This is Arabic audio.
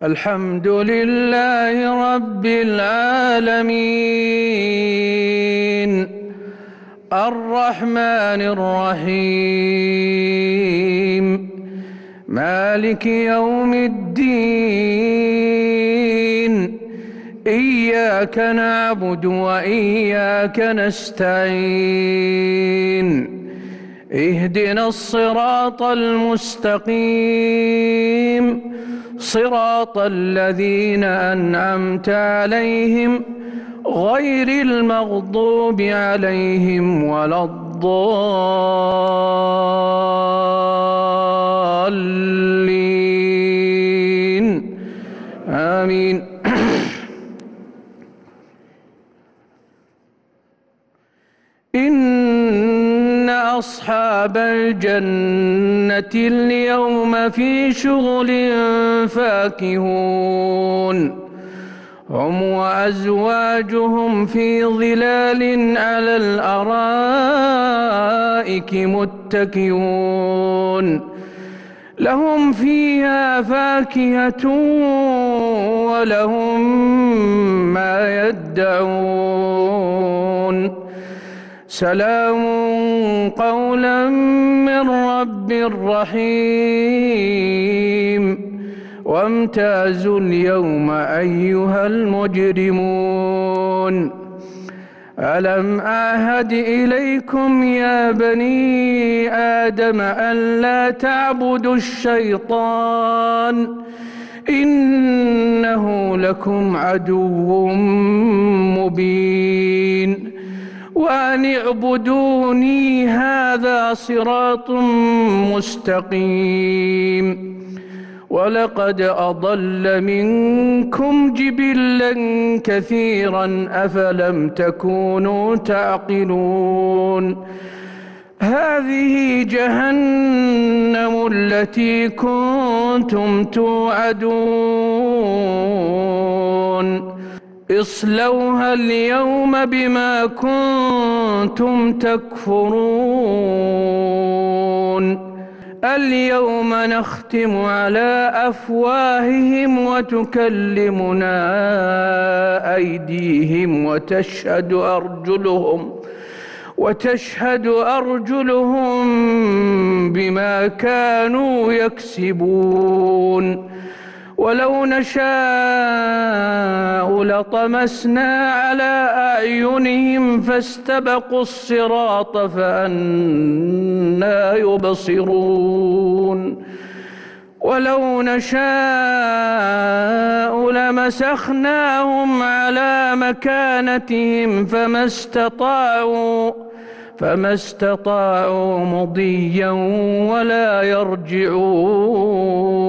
الحمد لله رب العالمين الرحمن الرحيم مالك يوم الدين إياك نعبد وإياك نستعين اهدنا الصراط المستقيم صراط الذين أنعمت عليهم غير المغضوب عليهم ولا الضالين آمين. إن أصحاب الجنة اليوم في شغل فاكهون هم وأزواجهم في ظلال على الأرائك متكئون لهم فيها فاكهة ولهم ما يدعون سلام قولا من رب رحيم وامتازوا اليوم أيها المجرمون ألم أعهد إليكم يا بني آدم ألا تعبدوا الشيطان إنه لكم عدو مبين وأن اعبدوني هذا صراط مستقيم ولقد أضل منكم جبلا كثيرا أفلم تكونوا تعقلون هذه جهنم التي كنتم توعدون اصلوها اليوم بما كنتم تكفرون اليوم نختم على أفواههم وتكلمنا أيديهم وتشهد أرجلهم بما كانوا يكسبون ولو نشاء لطمسنا على أعينهم فاستبقوا الصراط فأنى يبصرون ولو نشاء لمسخناهم على مكانتهم فما استطاعوا مضيا ولا يرجعون